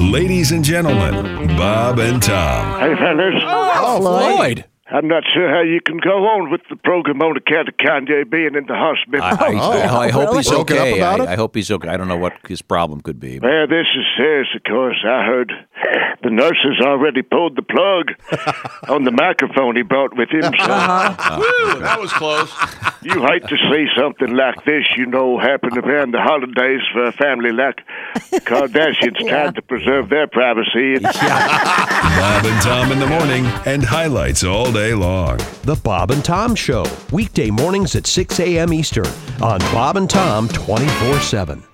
Ladies and gentlemen, Bob and Tom. Hey, fellas. Oh, Floyd. I'm not sure how you can go on with the program on account of Kanye being in the hospital. I hope he's Broken up okay. about it? I hope he's okay. I don't know what his problem could be. Well, this is serious, of course. I heard the nurses already pulled the plug on the microphone he brought with him. So Woo, that was close. you hate to see something like this, happen around the holidays for a family like the Kardashians trying to preserve their privacy. Bob and Tom in the morning and highlights all day long. The Bob and Tom Show, weekday mornings at 6 a.m. Eastern on Bob and Tom 24/7.